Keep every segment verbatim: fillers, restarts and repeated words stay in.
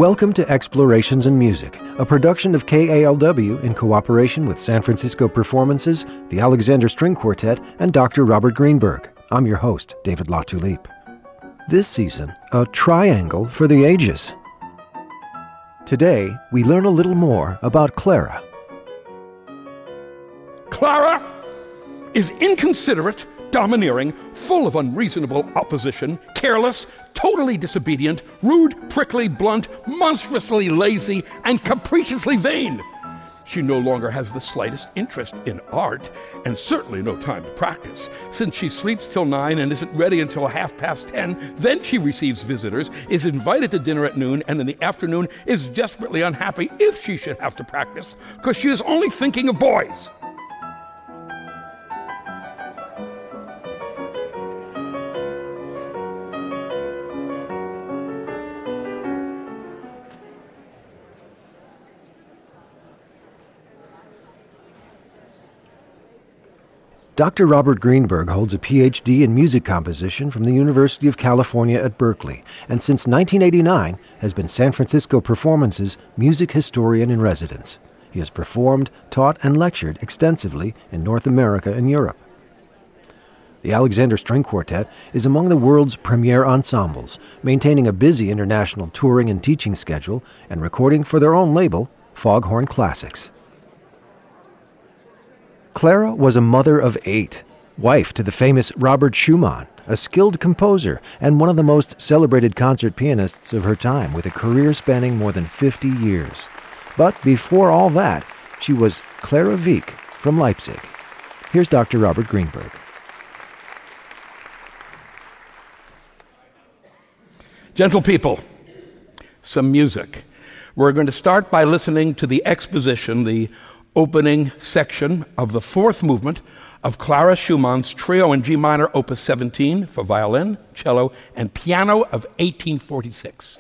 Welcome to Explorations in Music, a production of K A L W in cooperation with San Francisco Performances, the Alexander String Quartet, and Doctor Robert Greenberg. I'm your host, David Latulippe. This season, a triangle for the ages. Today, we learn a little more about Clara. Clara is inconsiderate, domineering, full of unreasonable opposition, careless, totally disobedient, rude, prickly, blunt, monstrously lazy, and capriciously vain. She no longer has the slightest interest in art, and certainly no time to practice. Since she sleeps till nine and isn't ready until half past ten, then she receives visitors, is invited to dinner at noon, and in the afternoon is desperately unhappy if she should have to practice, because she is only thinking of boys. Doctor Robert Greenberg holds a P H D in music composition from the University of California at Berkeley, and since nineteen eighty-nine has been San Francisco Performances' music historian in residence. He has performed, taught, and lectured extensively in North America and Europe. The Alexander String Quartet is among the world's premier ensembles, maintaining a busy international touring and teaching schedule and recording for their own label, Foghorn Classics. Clara was a mother of eight, wife to the famous Robert Schumann, a skilled composer and one of the most celebrated concert pianists of her time, with a career spanning more than fifty years. But before all that, she was Clara Wieck from Leipzig. Here's Doctor Robert Greenberg. Gentle people, some music. We're going to start by listening to the exposition, the opening section of the fourth movement of Clara Schumann's Trio in G minor, opus seventeen, for violin, cello, and piano of eighteen forty-six.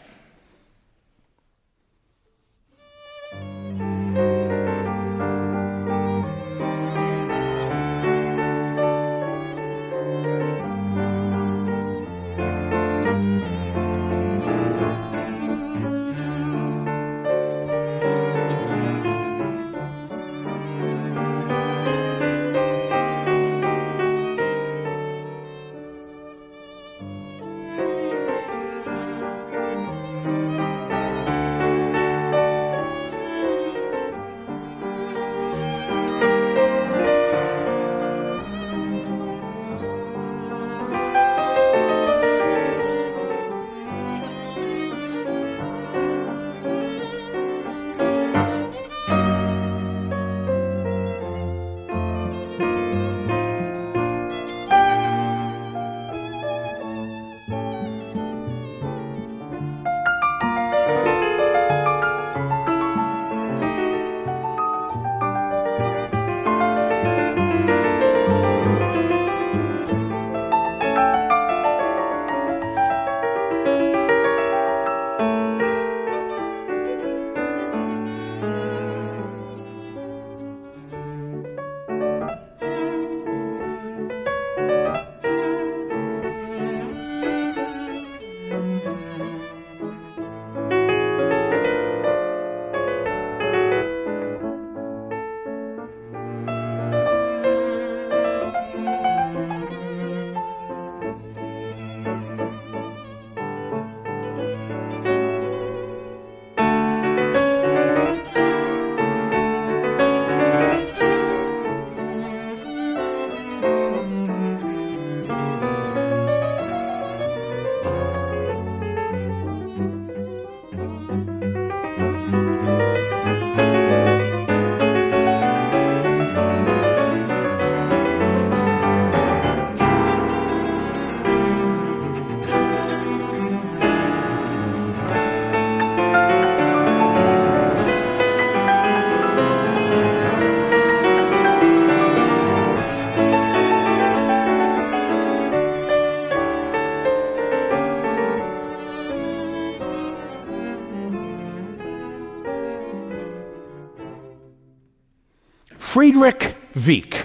Friedrich Wieck.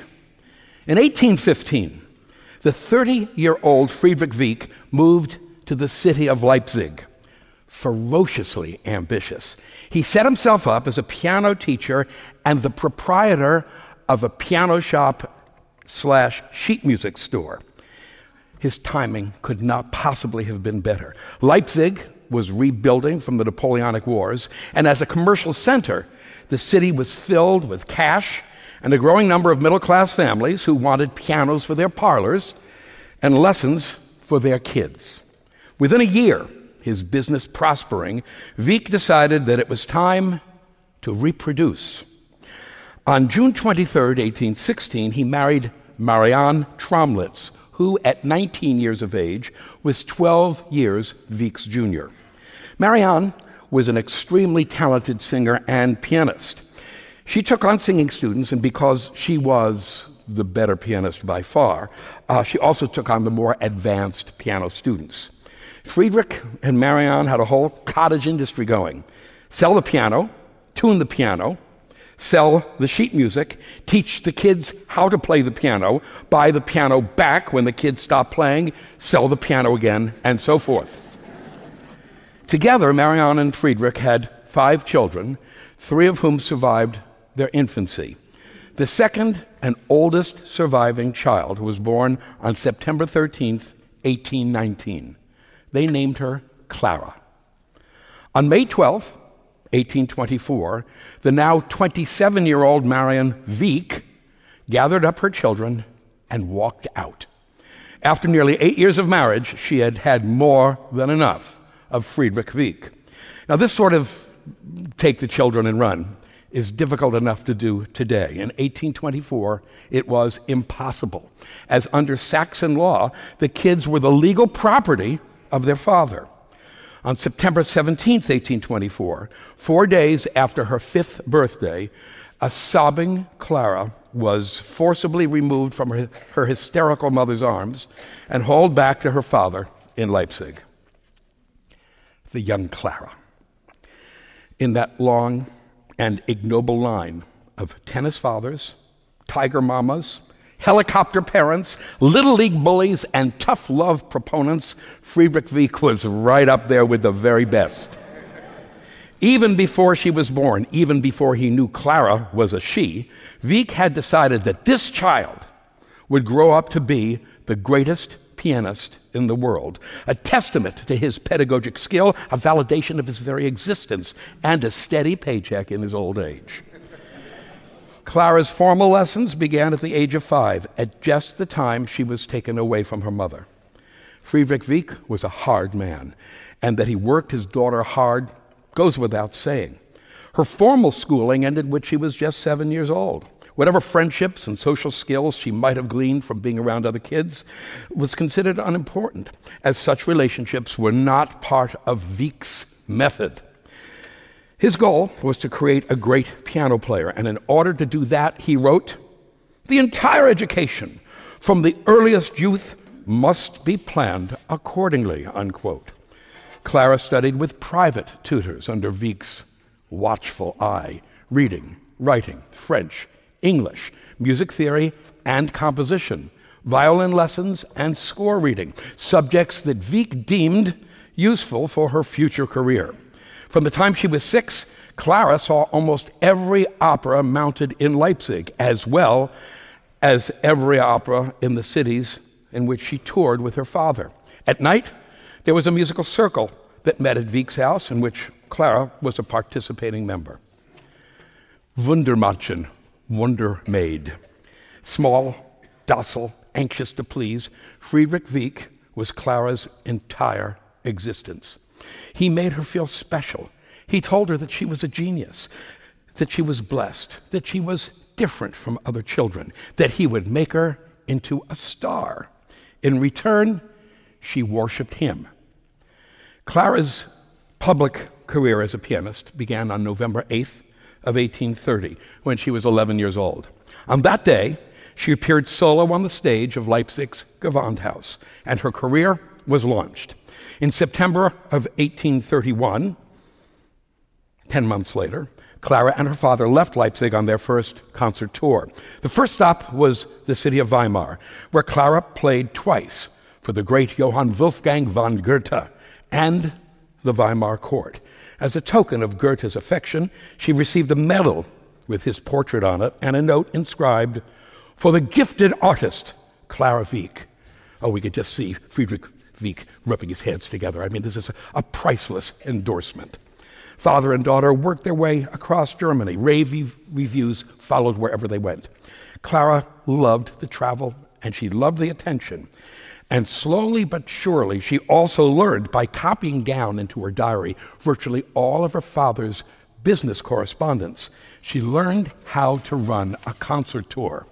In eighteen fifteen, the thirty-year-old Friedrich Wieck moved to the city of Leipzig. ferociously ambitious. He set himself up as a piano teacher and the proprietor of a piano shop slash sheet music store. His timing could not possibly have been better. Leipzig was rebuilding from the Napoleonic Wars, and as a commercial center, the city was filled with cash and a growing number of middle-class families who wanted pianos for their parlors and lessons for their kids. Within a year, his business prospering, Wieck decided that it was time to reproduce. On June twenty-third, eighteen sixteen, he married Marianne Tromlitz, who at nineteen years of age was twelve years Wieck's junior. Marianne was an extremely talented singer and pianist. She took on singing students, and because she was the better pianist by far, uh, she also took on the more advanced piano students. Friedrich and Marianne had a whole cottage industry going. Sell the piano, tune the piano, sell the sheet music, teach the kids how to play the piano, buy the piano back when the kids stop playing, sell the piano again, and so forth. Together, Marianne and Friedrich had five children, three of whom survived their infancy. The second and oldest surviving child was born on September thirteenth, eighteen nineteen. They named her Clara. On May twelfth, eighteen twenty-four, the now twenty-seven-year-old Marion Wieck gathered up her children and walked out. After nearly eight years of marriage, she had had more than enough of Friedrich Wieck. Now, this sort of take the children and run is difficult enough to do today. In eighteen twenty-four, it was impossible, as under Saxon law, the kids were the legal property of their father. On September seventeenth, eighteen twenty-four, four days after her fifth birthday, a sobbing Clara was forcibly removed from her, her hysterical mother's arms and hauled back to her father in Leipzig. The young Clara. In that long and ignoble line of tennis fathers, tiger mamas, helicopter parents, little league bullies, and tough love proponents, Friedrich Wieck was right up there with the very best. Even before she was born, even before he knew Clara was a she, Wieck had decided that this child would grow up to be the greatest pianist in the world, a testament to his pedagogic skill, a validation of his very existence, and a steady paycheck in his old age. Clara's formal lessons began at the age of five, at just the time she was taken away from her mother. Friedrich Wieck was a hard man, and that he worked his daughter hard goes without saying. Her formal schooling ended when she was just seven years old. Whatever friendships and social skills she might have gleaned from being around other kids was considered unimportant, as such relationships were not part of Wieck's method. His goal was to create a great piano player, and in order to do that, he wrote, "The entire education, from the earliest youth, must be planned accordingly," unquote. Clara studied with private tutors under Wieck's watchful eye, reading, writing, French, English, music theory, and composition, violin lessons, and score reading, subjects that Wieck deemed useful for her future career. From the time she was six, Clara saw almost every opera mounted in Leipzig, as well as every opera in the cities in which she toured with her father. At night, there was a musical circle that met at Wieck's house, in which Clara was a participating member. Wundermädchen, Wonder Maid. Small, docile, anxious to please, Friedrich Wieck was Clara's entire existence. He made her feel special. He told her that she was a genius, that she was blessed, that she was different from other children, that he would make her into a star. In return, she worshipped him. Clara's public career as a pianist began on November eighth of eighteen thirty, when she was eleven years old. On that day, she appeared solo on the stage of Leipzig's Gewandhaus, and her career was launched. In September of eighteen thirty-one, ten months later, Clara and her father left Leipzig on their first concert tour. The first stop was the city of Weimar, where Clara played twice for the great Johann Wolfgang von Goethe and the Weimar court. As a token of Goethe's affection, she received a medal with his portrait on it and a note inscribed, "For the gifted artist, Clara Wieck." Oh, we could just see Friedrich Wieck rubbing his hands together. I mean, this is a, a priceless endorsement. Father and daughter worked their way across Germany. Rave reviews followed wherever they went. Clara loved the travel, and she loved the attention. And slowly but surely, she also learned by copying down into her diary virtually all of her father's business correspondence. She learned how to run a concert tour.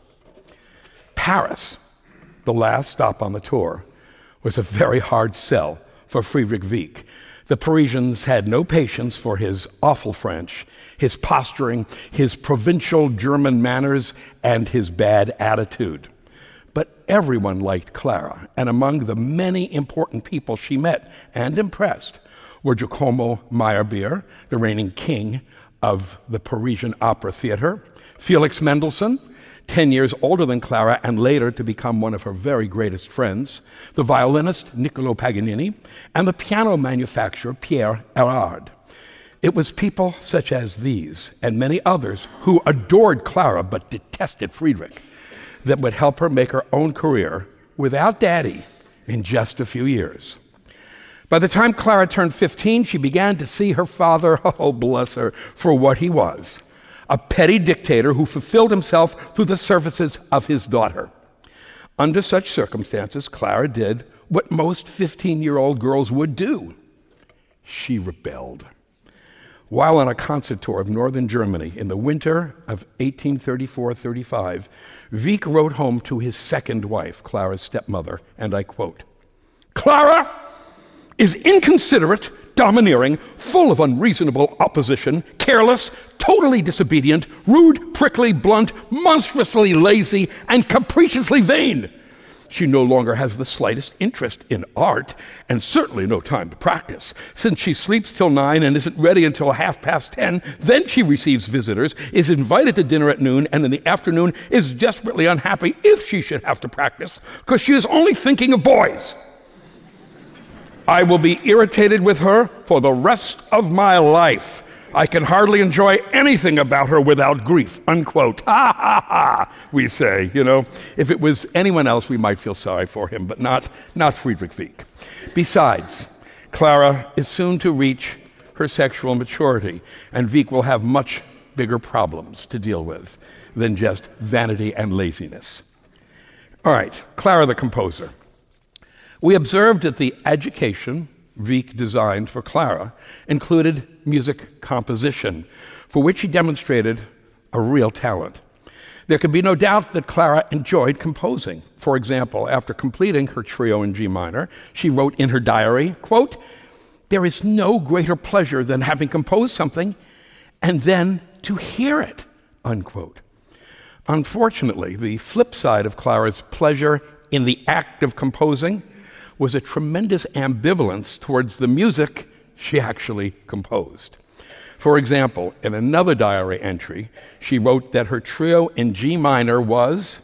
Paris, the last stop on the tour, was a very hard sell for Friedrich Wieck. The Parisians had no patience for his awful French, his posturing, his provincial German manners, and his bad attitude. But everyone liked Clara, and among the many important people she met and impressed were Giacomo Meyerbeer, the reigning king of the Parisian Opera Theater, Felix Mendelssohn, ten years older than Clara and later to become one of her very greatest friends, the violinist Niccolo Paganini, and the piano manufacturer Pierre Erard. It was people such as these and many others who adored Clara but detested Friedrich that would help her make her own career without Daddy in just a few years. By the time Clara turned fifteen, she began to see her father, oh bless her, for what he was, a petty dictator who fulfilled himself through the services of his daughter. Under such circumstances, Clara did what most fifteen-year-old girls would do. She rebelled. While on a concert tour of northern Germany in the winter of eighteen thirty-four thirty-five, Wieck wrote home to his second wife, Clara's stepmother, and I quote, "Clara is inconsiderate, domineering, full of unreasonable opposition, careless, totally disobedient, rude, prickly, blunt, monstrously lazy, and capriciously vain. She no longer has the slightest interest in art, and certainly no time to practice. Since she sleeps till nine and isn't ready until half past ten, then she receives visitors, is invited to dinner at noon, and in the afternoon is desperately unhappy if she should have to practice, because she is only thinking of boys. I will be irritated with her for the rest of my life. I can hardly enjoy anything about her without grief," unquote. Ha, ha, ha, we say, you know. If it was anyone else, we might feel sorry for him, but not, not Friedrich Wieck. Besides, Clara is soon to reach her sexual maturity, and Wieck will have much bigger problems to deal with than just vanity and laziness. All right, Clara the composer. We observed that the education Wieck designed for Clara included music composition, for which he demonstrated a real talent. There can be no doubt that Clara enjoyed composing. For example, after completing her trio in G minor, she wrote in her diary, quote, "There is no greater pleasure than having composed something and then to hear it," unquote. Unfortunately, the flip side of Clara's pleasure in the act of composing was a tremendous ambivalence towards the music she actually composed. For example, in another diary entry, she wrote that her trio in G minor was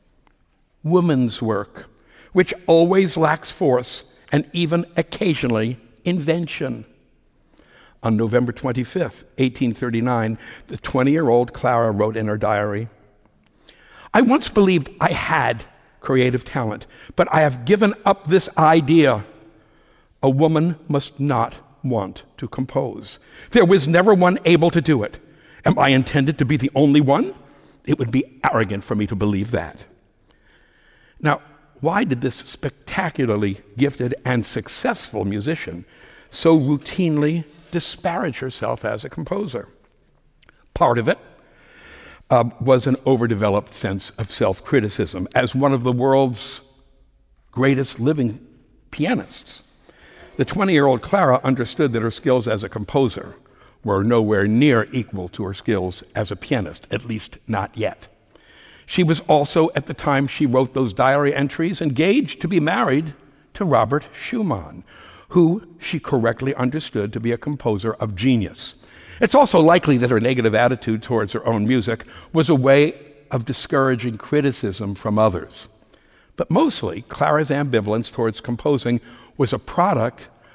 woman's work, which always lacks force and even occasionally invention. On November twenty-fifth, eighteen thirty-nine, the twenty-year-old Clara wrote in her diary, "I once believed I had creative talent, but I have given up this idea. A woman must not want to compose. There was never one able to do it. Am I intended to be the only one? It would be arrogant for me to believe that." Now, why did this spectacularly gifted and successful musician so routinely disparage herself as a composer? Part of it Uh, was an overdeveloped sense of self-criticism. As one of the world's greatest living pianists, the twenty-year-old Clara understood that her skills as a composer were nowhere near equal to her skills as a pianist, at least not yet. She was also, at the time she wrote those diary entries, engaged to be married to Robert Schumann, who she correctly understood to be a composer of genius. It's also likely that her negative attitude towards her own music was a way of discouraging criticism from others. But mostly, Clara's ambivalence towards composing was a product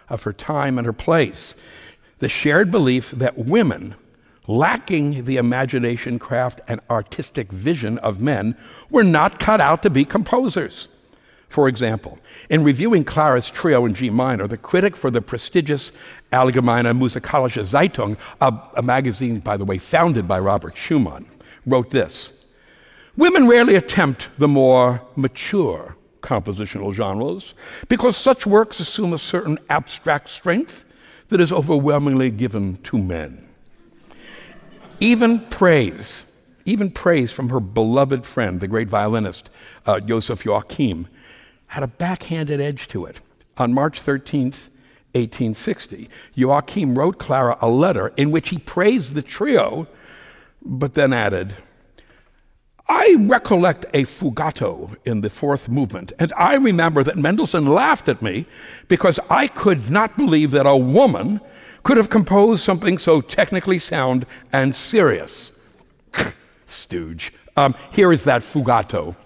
of her time and her place. The shared belief that women, lacking the imagination, craft, and artistic vision of men, were not cut out to be composers. For example, in reviewing Clara's trio in G minor, the critic for the prestigious Allgemeine Musikalische Zeitung, a, a magazine, by the way, founded by Robert Schumann, wrote this: "Women rarely attempt the more mature compositional genres because such works assume a certain abstract strength that is overwhelmingly given to men." Even praise, even praise from her beloved friend, the great violinist uh, Joseph Joachim, had a backhanded edge to it. On March thirteenth, eighteen sixty, Joachim wrote Clara a letter in which he praised the trio, but then added, "I recollect a fugato in the fourth movement, and I remember that Mendelssohn laughed at me because I could not believe that a woman could have composed something so technically sound and serious." Stooge. Um, here is that fugato.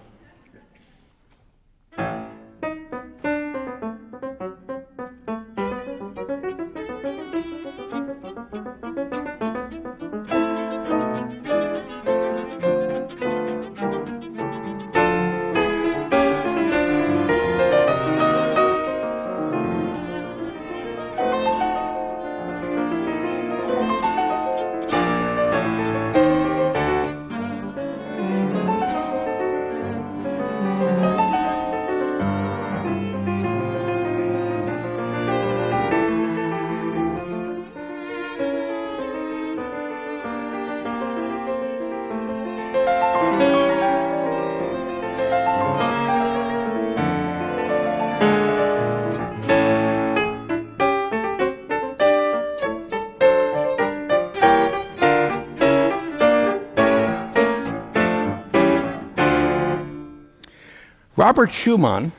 Robert Schumann,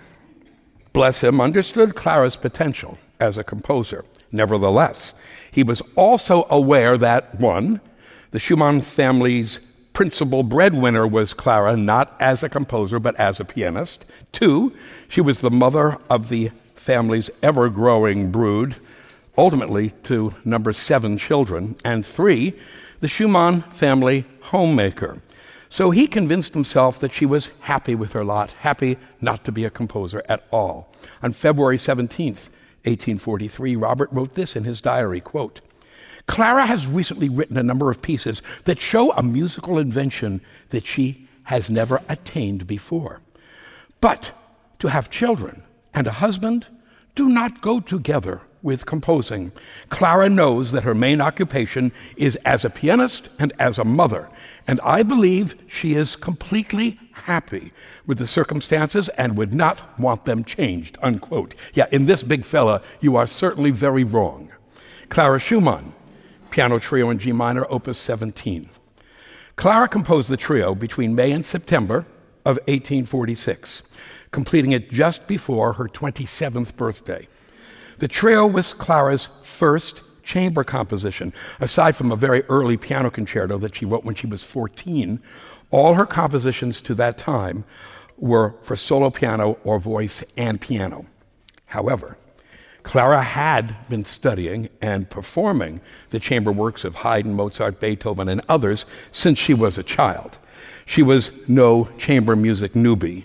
bless him, understood Clara's potential as a composer. Nevertheless, he was also aware that, one, the Schumann family's principal breadwinner was Clara, not as a composer, but as a pianist. Two, she was the mother of the family's ever-growing brood, ultimately to number seven children. And three, the Schumann family homemaker. So he convinced himself that she was happy with her lot, happy not to be a composer at all. On February seventeenth, eighteen forty-three, Robert wrote this in his diary, quote, "Clara has recently written a number of pieces that show a musical invention that she has never attained before. But to have children and a husband do not go together with composing. Clara knows that her main occupation is as a pianist and as a mother, and I believe she is completely happy with the circumstances and would not want them changed," unquote. Yeah, in this big fella, you are certainly very wrong. Clara Schumann, Piano Trio in G minor, Opus seventeen. Clara composed the trio between May and September of eighteen forty-six, completing it just before her twenty-seventh birthday. The trio was Clara's first chamber composition. Aside from a very early piano concerto that she wrote when she was fourteen, all her compositions to that time were for solo piano or voice and piano. However, Clara had been studying and performing the chamber works of Haydn, Mozart, Beethoven, and others since she was a child. She was no chamber music newbie.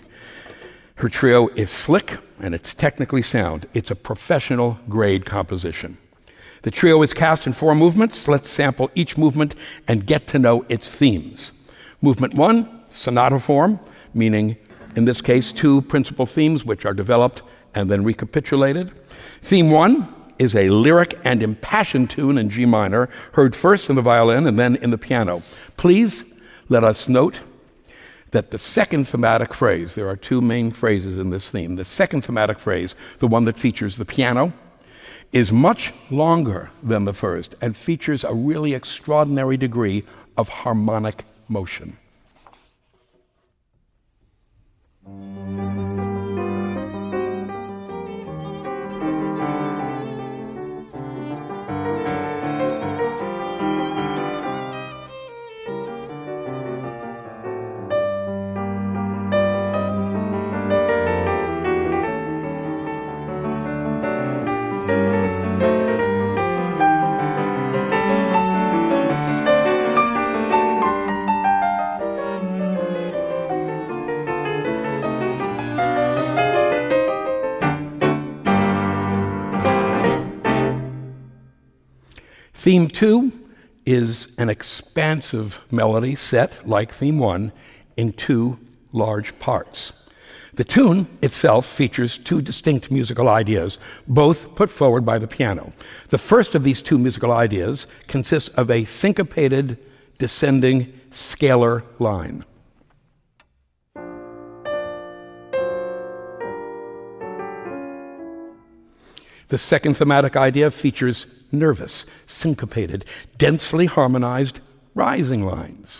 Her trio is slick and it's technically sound. It's a professional grade composition. The trio is cast in four movements. Let's sample each movement and get to know its themes. Movement one, sonata form, meaning in this case two principal themes which are developed and then recapitulated. Theme one is a lyric and impassioned tune in G minor, heard first in the violin and then in the piano. Please let us note that the second thematic phrase, there are two main phrases in this theme, the second thematic phrase, the one that features the piano, is much longer than the first and features a really extraordinary degree of harmonic motion. Theme two is an expansive melody set, like theme one, in two large parts. The tune itself features two distinct musical ideas, both put forward by the piano. The first of these two musical ideas consists of a syncopated, descending scalar line. The second thematic idea features nervous, syncopated, densely harmonized rising lines.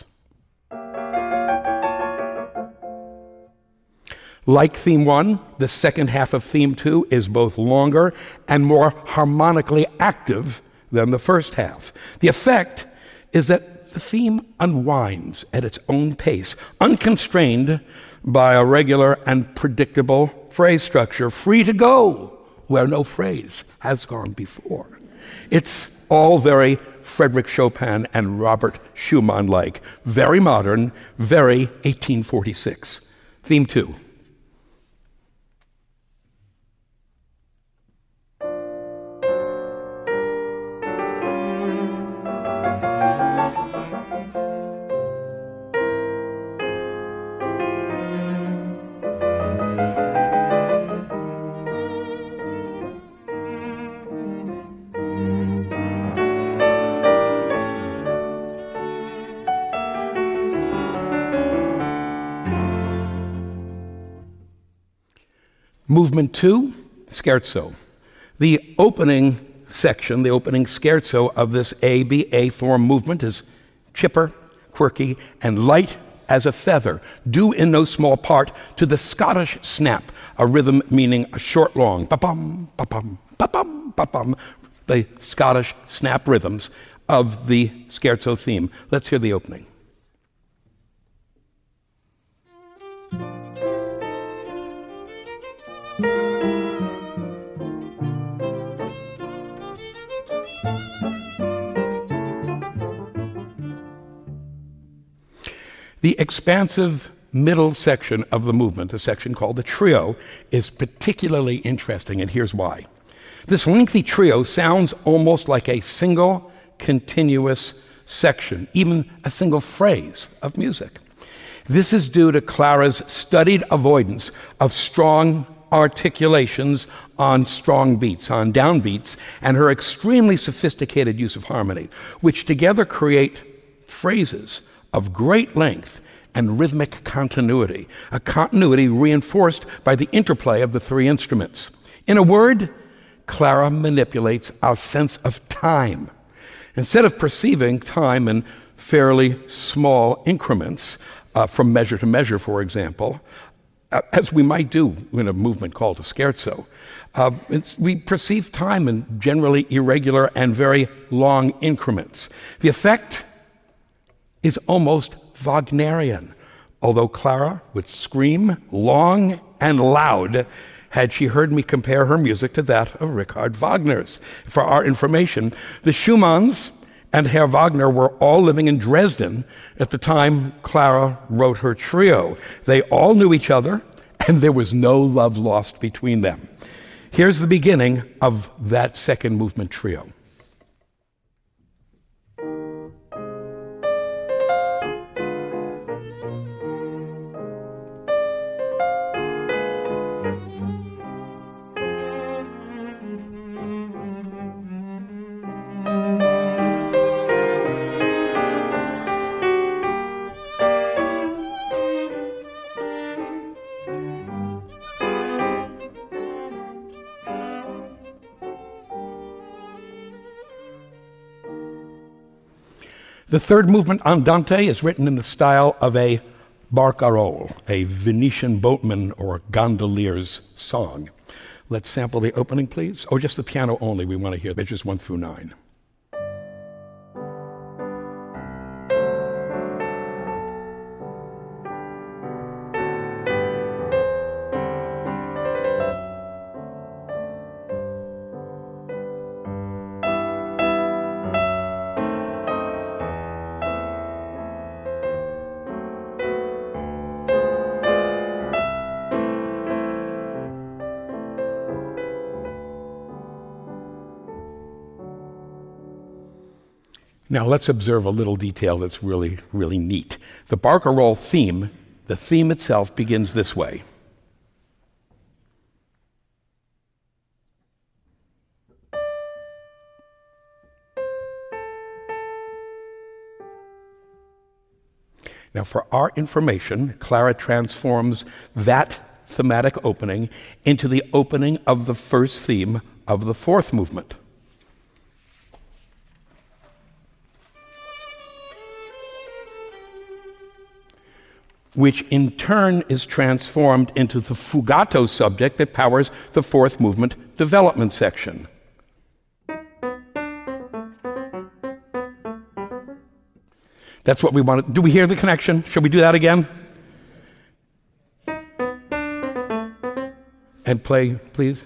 Like theme one, the second half of theme two is both longer and more harmonically active than the first half. The effect is that the theme unwinds at its own pace, unconstrained by a regular and predictable phrase structure, free to go where no phrase has gone before. It's all very Frederick Chopin and Robert Schumann-like, very modern, very eighteen forty-six. Theme two. Movement two, scherzo. The opening section, the opening scherzo of this A B A form movement is chipper, quirky, and light as a feather, due in no small part to the Scottish snap, a rhythm meaning a short long, ba-bum, ba-bum, ba-bum, ba-bum, the Scottish snap rhythms of the scherzo theme. Let's hear the opening. The expansive middle section of the movement, a section called the trio, is particularly interesting, and here's why. This lengthy trio sounds almost like a single continuous section, even a single phrase of music. This is due to Clara's studied avoidance of strong articulations on strong beats, on downbeats, and her extremely sophisticated use of harmony, which together create phrases of great length and rhythmic continuity, a continuity reinforced by the interplay of the three instruments. In a word, Clara manipulates our sense of time. Instead of perceiving time in fairly small increments, uh, from measure to measure, for example, uh, as we might do in a movement called a scherzo, uh, it's, we perceive time in generally irregular and very long increments. The effect is almost Wagnerian, although Clara would scream long and loud had she heard me compare her music to that of Richard Wagner's. For our information, the Schumanns and Herr Wagner were all living in Dresden at the time Clara wrote her trio. They all knew each other, and there was no love lost between them. Here's the beginning of that second movement trio. The third movement, Andante, is written in the style of a barcarolle, a Venetian boatman or gondolier's song. Let's sample the opening, please. Oh, just the piano only. We want to hear pages one through nine. Now let's observe a little detail that's really, really neat. The Barcarolle theme, the theme itself begins this way. Now for our information, Clara transforms that thematic opening into the opening of the first theme of the fourth movement. Which in turn is transformed into the fugato subject that powers the fourth movement development section. That's what we want to do. We hear the connection? Shall we do that again? And play, please.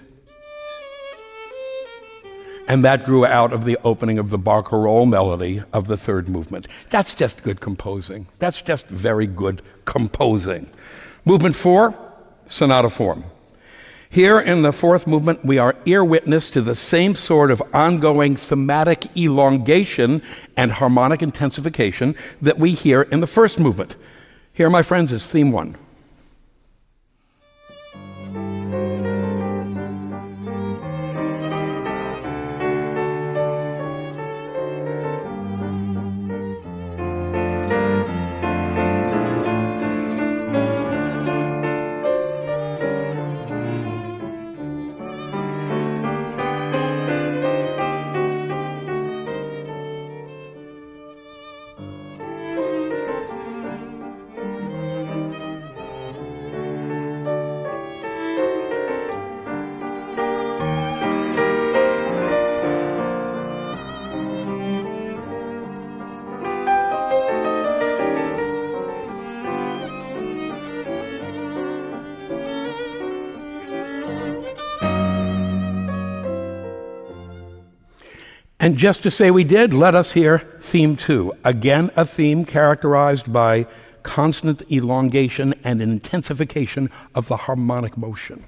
And that grew out of the opening of the Barcarolle melody of the third movement. That's just good composing. That's just very good composing. Movement four, sonata form. Here in the fourth movement, we are ear witness to the same sort of ongoing thematic elongation and harmonic intensification that we hear in the first movement. Here, my friends, is theme one. And just to say we did, let us hear theme two. Again, a theme characterized by constant elongation and intensification of the harmonic motion.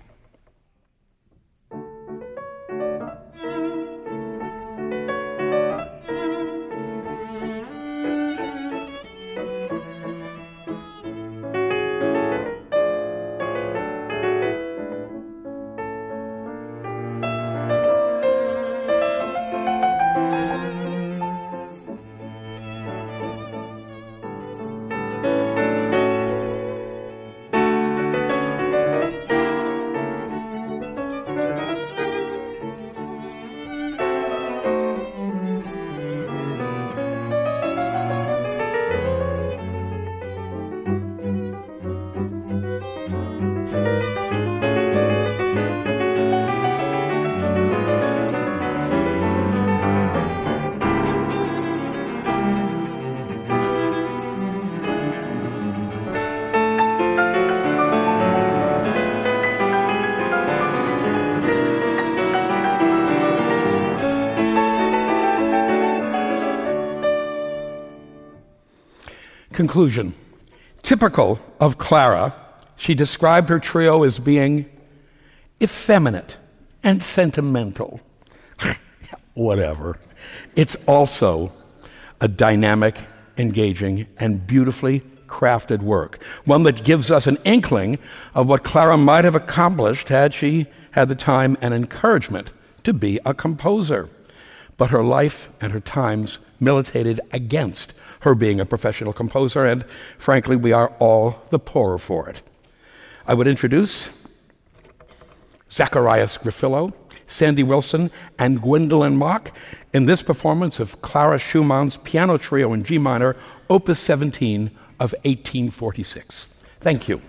Conclusion. Typical of Clara, she described her trio as being effeminate and sentimental. Whatever. It's also a dynamic, engaging, and beautifully crafted work. One that gives us an inkling of what Clara might have accomplished had she had the time and encouragement to be a composer. But her life and her times militated against her being a professional composer, and frankly, we are all the poorer for it. I would introduce Zacharias Griffillo, Sandy Wilson, and Gwendolyn Mock in this performance of Clara Schumann's Piano Trio in G minor, Opus seventeen of eighteen forty-six. Thank you.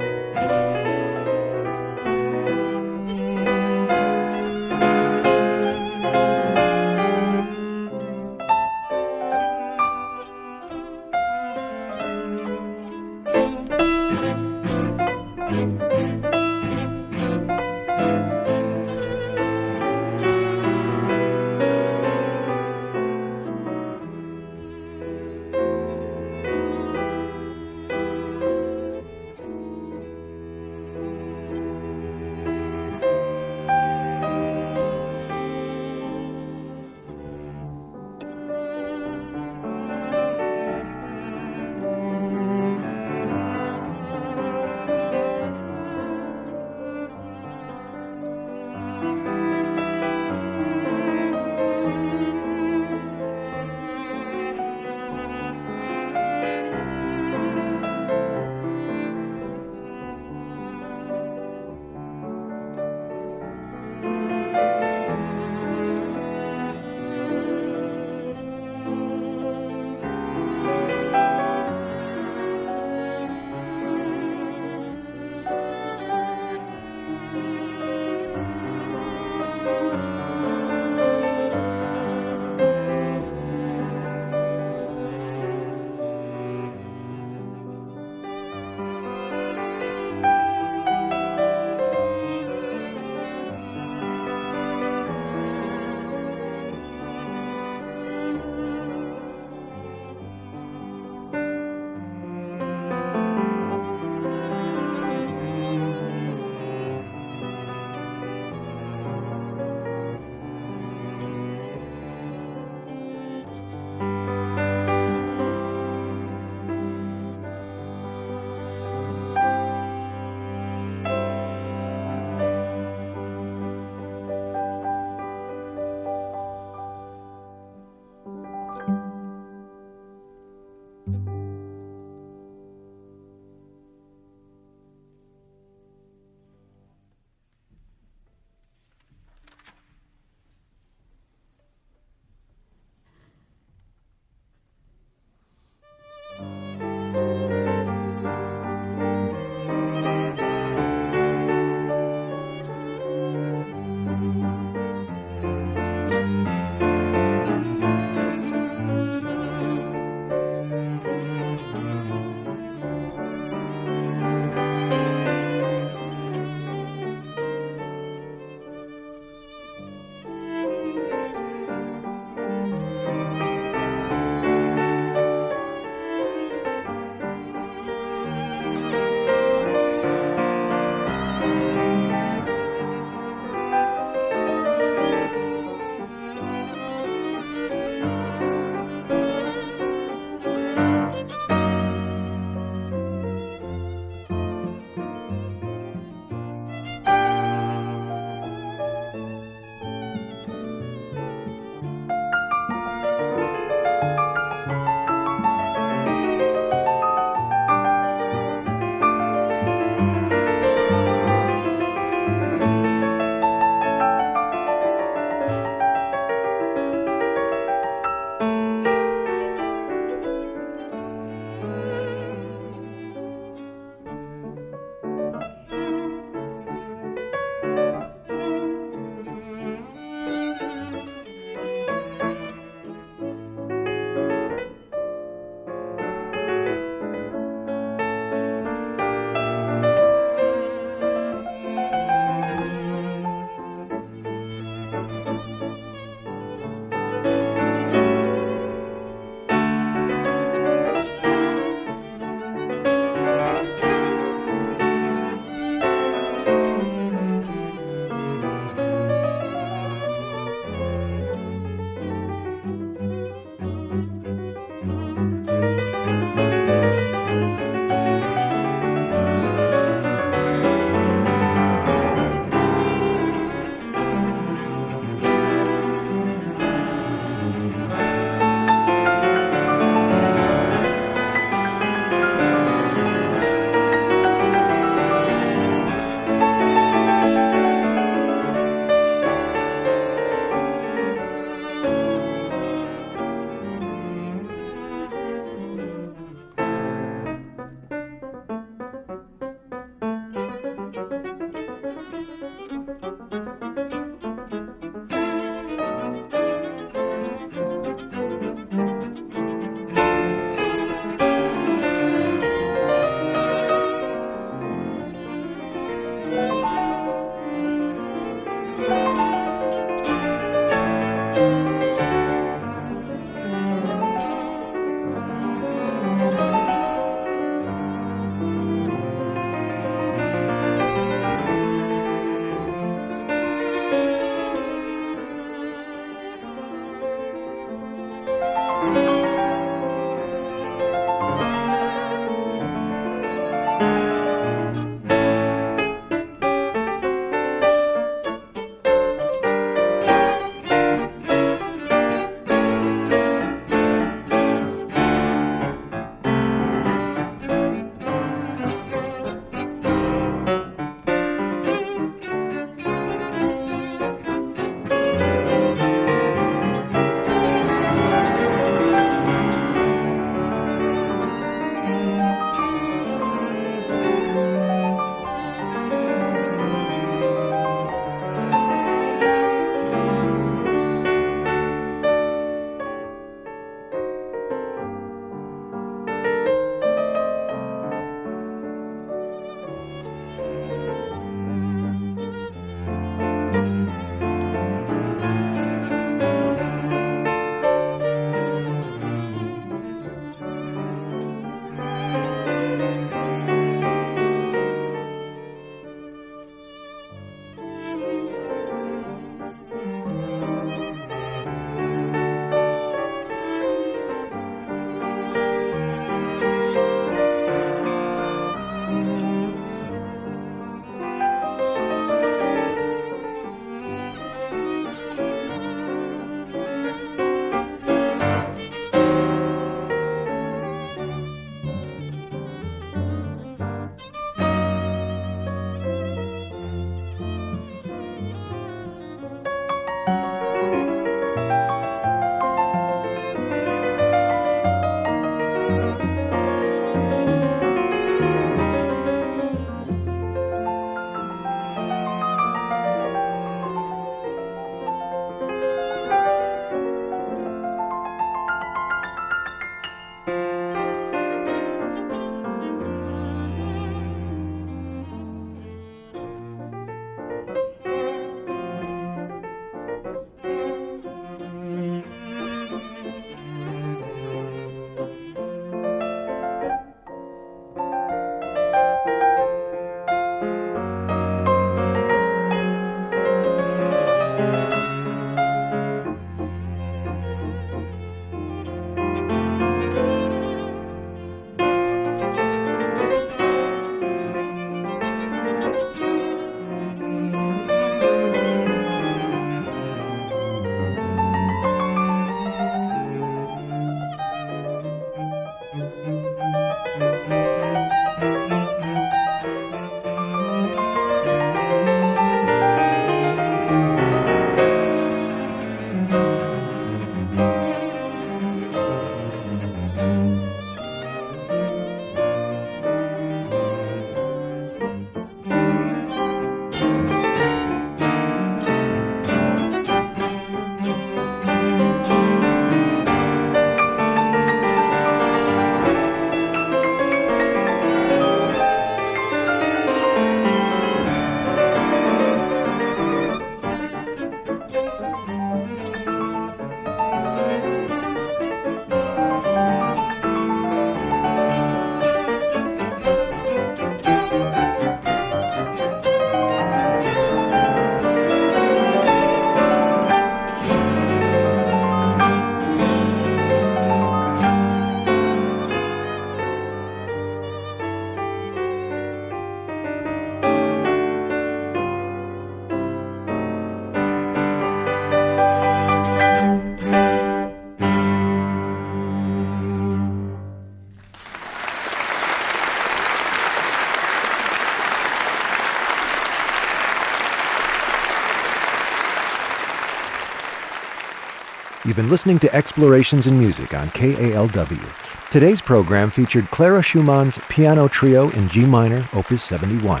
been listening to Explorations in Music on K A L W. Today's program featured Clara Schumann's Piano Trio in G minor, Opus seventy-one.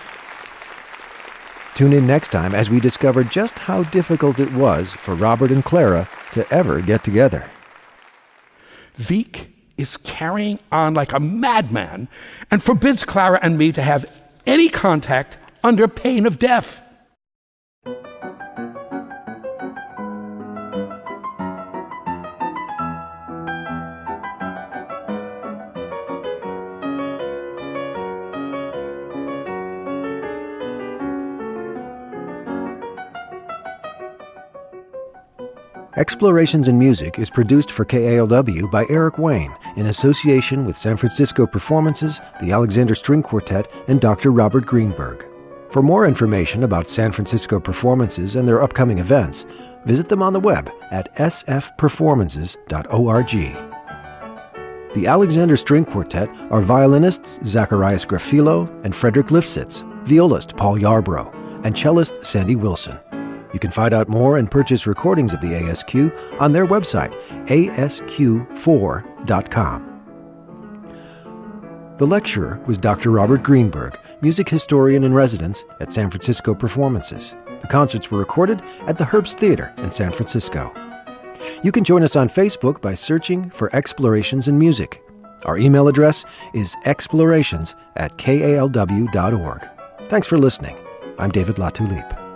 Tune in next time as we discover just how difficult it was for Robert and Clara to ever get together. Wieck is carrying on like a madman and forbids Clara and me to have any contact under pain of death. Explorations in Music is produced for K A L W by Eric Wayne in association with San Francisco Performances, the Alexander String Quartet, and Doctor Robert Greenberg. For more information about San Francisco Performances and their upcoming events, visit them on the web at s f performances dot org. The Alexander String Quartet are violinists Zacharias Grafilo and Frederick Lifshitz, violist Paul Yarbrough, and cellist Sandy Wilson. You can find out more and purchase recordings of the A S Q on their website, a s q four dot com. The lecturer was Doctor Robert Greenberg, music historian in residence at San Francisco Performances. The concerts were recorded at the Herbst Theater in San Francisco. You can join us on Facebook by searching for Explorations in Music. Our email address is explorations at k a l w dot org. Thanks for listening. I'm David LaTulippe.